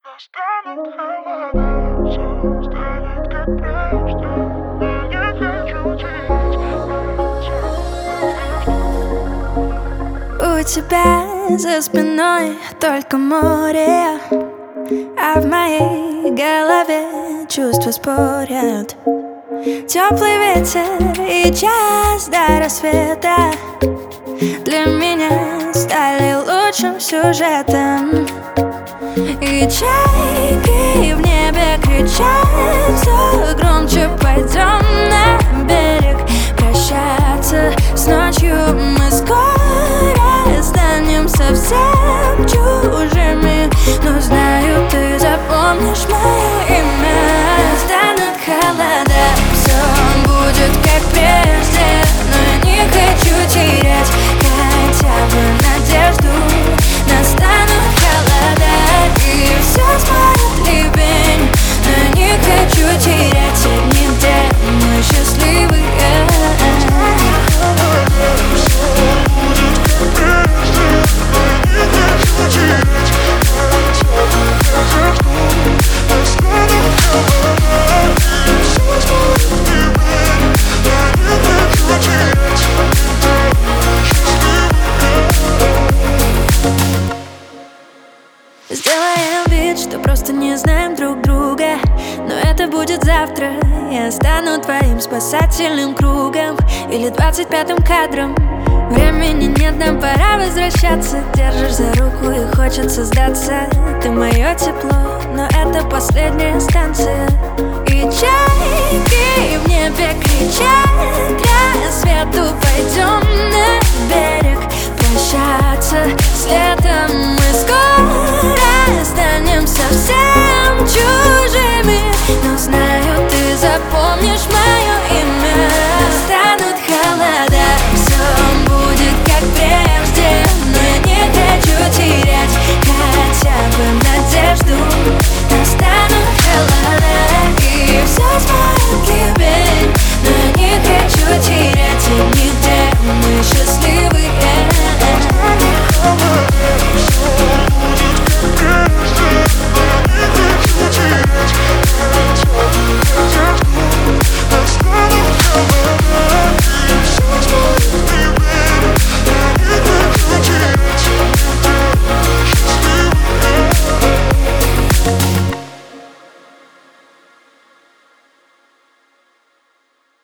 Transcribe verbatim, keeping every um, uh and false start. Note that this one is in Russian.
Настанут холода, всё станет как прежде. Я не хочу терять У тебя за спиной только море, а в моей голове чувства спорят. Теплый ветер и час до рассвета для меня стали лучшим сюжетом. И чайки в небе кричат все громче: пойдем на берег прощаться с ночью. Мы скоро станем совсем чужими, но знаю, ты запомнишь мое имя. Станут холода, все будет как прежде, но я не хочу терять хотя бы надежду. Настанут холода, и все смоет ливень, но я не хочу терять те дни, где мы счастливые. Сделаем вид, что просто не знаем друг друга, но это будет завтра. Я стану твоим спасательным кругом или двадцать пятым кадром. Времени нет, нам пора возвращаться. Держишь за руку и хочется сдаться. Ты мое тепло, но это последняя станция. И чайки в небе кричат к рассвету: пойдем на берег прощаться с летом. Мы скоро